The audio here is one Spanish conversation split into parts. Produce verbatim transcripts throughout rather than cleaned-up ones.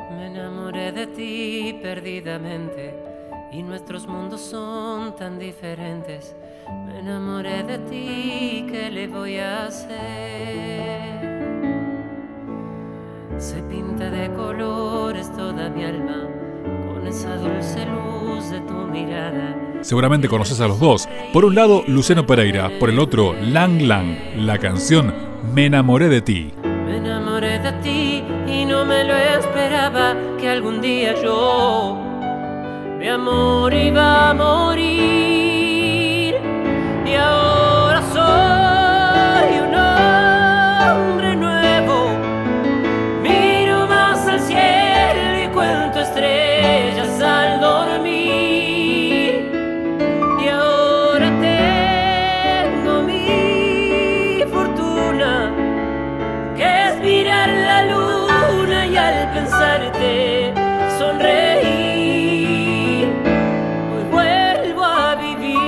Me enamoré de ti perdidamente y nuestros mundos son tan diferentes. Me enamoré de ti, ¿qué le voy a hacer? Se pinta de colores toda mi alma con esa dulce luz de tu mirada. Seguramente conoces a los dos. Por un lado, Luciano Pereira. Por el otro, Lang Lang. La canción Me enamoré de ti. Me enamoré de ti y no me lo esperaba, que algún día yo de amor iba a morir. Y ahora soy un hombre nuevo. Miro más al cielo y cuento estrellas al dormir. Y ahora tengo mi fortuna, que es mirar la luna y al pensarte sonreír. Hoy vuelvo a vivir.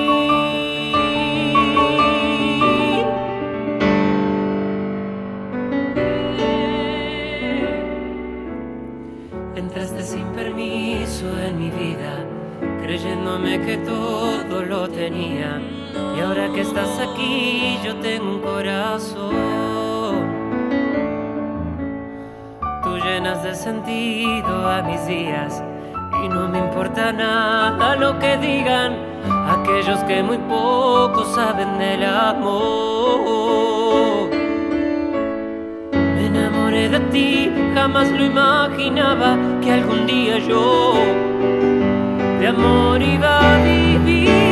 Entraste sin permiso en mi vida, creyéndome que todo lo tenía. Y ahora que estás aquí, yo tengo un corazón. Tú llenas de sentido a mis días y no me importa nada lo que digan aquellos que muy poco saben del amor. Me enamoré de ti, jamás lo imaginaba, que algún día yo de amor iba a vivir.